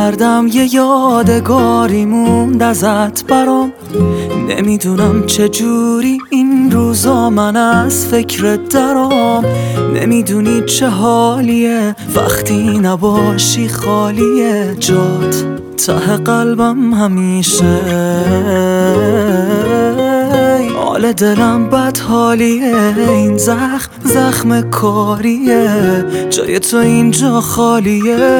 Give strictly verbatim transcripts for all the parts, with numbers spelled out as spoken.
کردم یه یادگاری موند ازت برام. نمیدونم چجوری این روزا من از فکرت درام. نمیدونی چه حالیه وقتی نباشی خالیه جات ته قلبم همیشه. حال دلم بد حالیه، این زخم زخم کاریه، جای تو اینجا خالیه.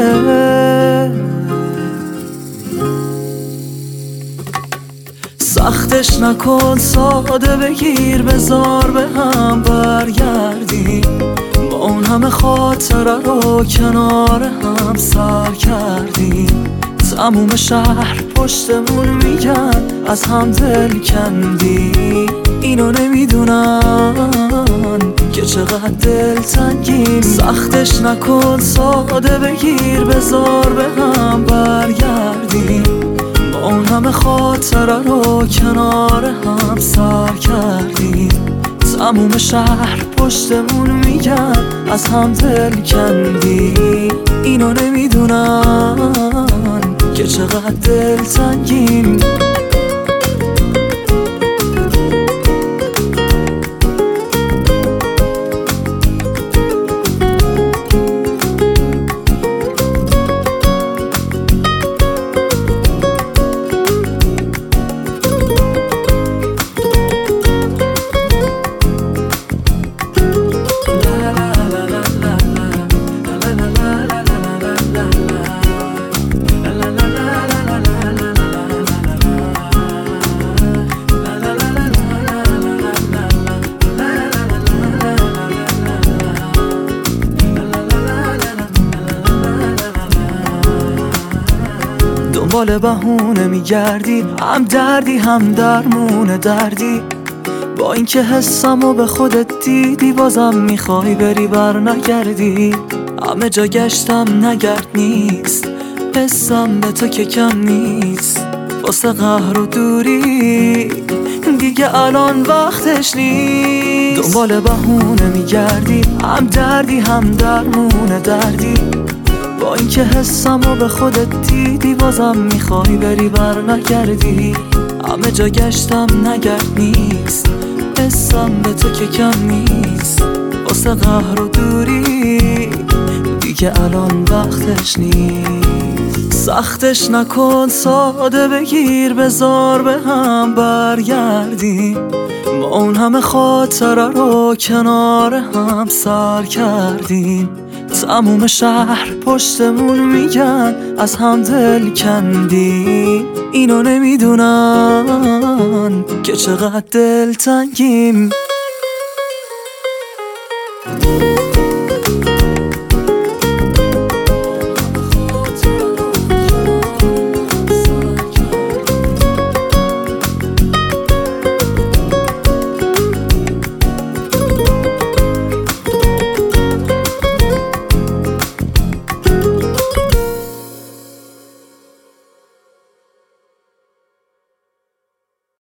سختش نکن ساده بگیر بذار به هم برگردیم. با اون همه خاطره رو کنار هم سر کردیم. تموم شهر پشتمون میگن از هم دل کندی. اینو نمیدونن که چقدر دل تنگیم. سختش نکن ساده بگیر بذار به هم برگردیم. با اون همه خاطره رو کنار هم سر کردیم. تموم شهر پشتمون میگن از هم دل کندی. اینو نمیدونن که چقدر دل تنگیم. دنبال بهونه میگردی، هم دردی هم درمون دردی. با اینکه حسمو به خودت دیدی بازم میخوای بری بر نگردی. همه جا گشتم نگرد نیست، حسم به تو که کم نیست. واسه قهر و دوری دیگه الان وقتش نیست. دنبال بهونه میگردی، هم دردی هم درمون دردی. با اینکه حسمو به خودت دیدی بازم میخوای بری بر نگردی. همه جا گشتم نگرد نیست، حسم به تو که کم نیست. واسه قهر و دوری دیگه الان وقتش نیست. سختش نکن ساده بگیر بذار به هم برگردیم. با اون همه خاطره رو کنار هم سر کردیم. تموم شهر پشتمون میگن از هم دل کندیم. اینو نمیدونن که چقدر دل تنگیم.